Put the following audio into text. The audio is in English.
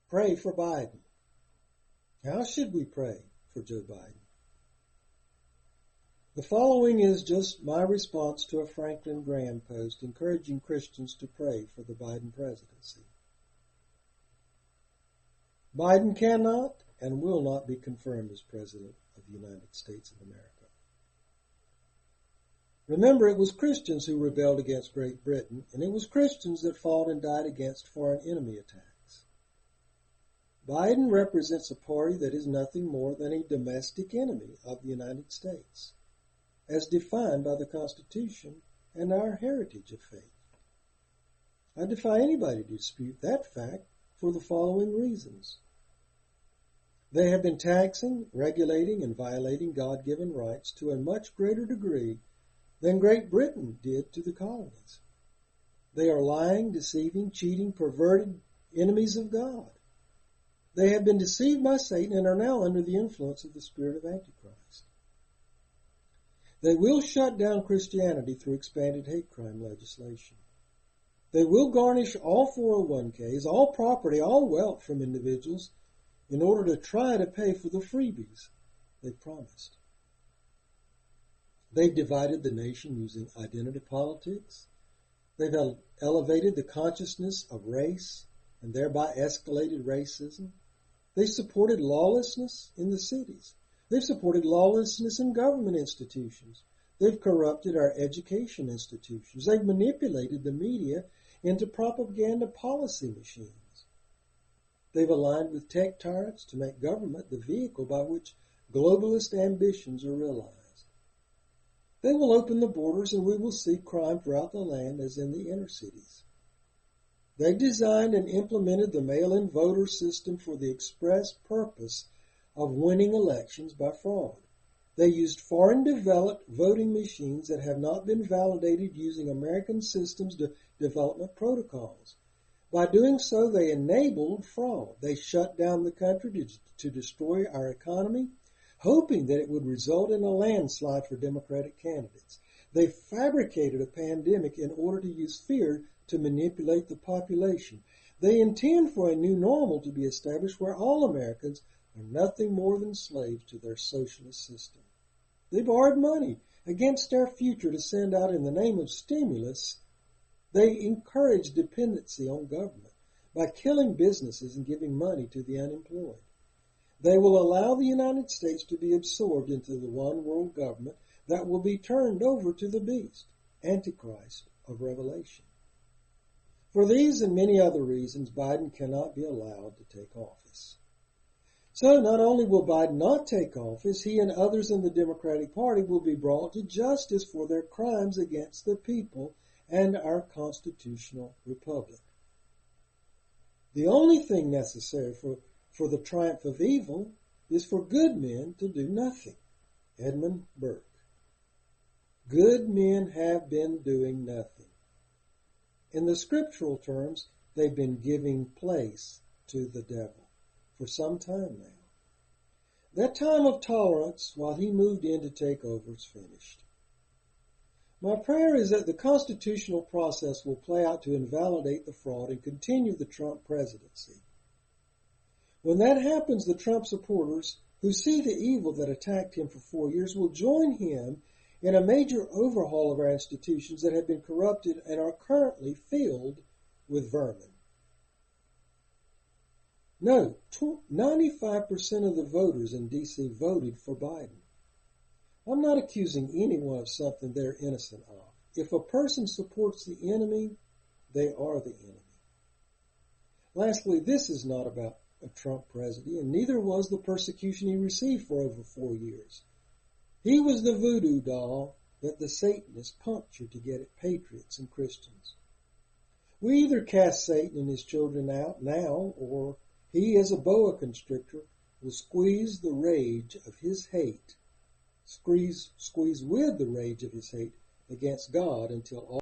Pray for Biden. How should we pray for Joe Biden? The following is just my response to a Franklin Graham post encouraging Christians to pray for the Biden presidency. Biden cannot and will not be confirmed as President of the United States of America. Remember, it was Christians who rebelled against Great Britain, and it was Christians that fought and died against foreign enemy attacks. Biden represents a party that is nothing more than a domestic enemy of the United States, as defined by the Constitution and our heritage of faith. I defy anybody to dispute that fact for the following reasons. They have been taxing, regulating, and violating God-given rights to a much greater degree than Great Britain did to the colonies. They are lying, deceiving, cheating, perverted enemies of God. They have been deceived by Satan and are now under the influence of the spirit of Antichrist. They will shut down Christianity through expanded hate crime legislation. They will garnish all 401ks, all property, all wealth from individuals in order to try to pay for the freebies they promised. They've divided the nation using identity politics. They've elevated the consciousness of race and thereby escalated racism. They supported lawlessness in the cities. They've supported lawlessness in government institutions. They've corrupted our education institutions. They've manipulated the media into propaganda policy machines. They've aligned with tech tyrants to make government the vehicle by which globalist ambitions are realized. They will open the borders and we will see crime throughout the land as in the inner cities. They designed and implemented the mail-in voter system for the express purpose of winning elections by fraud. They used foreign-developed voting machines that have not been validated using American systems development protocols. By doing so, they enabled fraud. They shut down the country to destroy our economy, hoping that it would result in a landslide for Democratic candidates. They fabricated a pandemic in order to use fear to manipulate the population. They intend for a new normal to be established where all Americans are nothing more than slaves to their socialist system. They borrowed money against our future to send out in the name of stimulus. They encourage dependency on government by killing businesses and giving money to the unemployed. They will allow the United States to be absorbed into the one world government that will be turned over to the beast, Antichrist of Revelation. For these and many other reasons, Biden cannot be allowed to take office. So not only will Biden not take office, he and others in the Democratic Party will be brought to justice for their crimes against the people and our constitutional republic. The only thing necessary for the triumph of evil is for good men to do nothing. Edmund Burke. Good men have been doing nothing. In the scriptural terms, they've been giving place to the devil for some time now. That time of tolerance while he moved in to take over is finished. My prayer is that the constitutional process will play out to invalidate the fraud and continue the Trump presidency. When that happens, the Trump supporters who see the evil that attacked him for 4 years will join him in a major overhaul of our institutions that have been corrupted and are currently filled with vermin. No, 95% of the voters in D.C. voted for Biden. I'm not accusing anyone of something they're innocent of. If a person supports the enemy, they are the enemy. Lastly, this is not about a Trump president, and neither was the persecution he received for over 4 years. He was the voodoo doll that the Satanists punctured to get at patriots and Christians. We either cast Satan and his children out now, or he, as a boa constrictor, will squeeze the rage of his hate, squeeze with the rage of his hate against God until all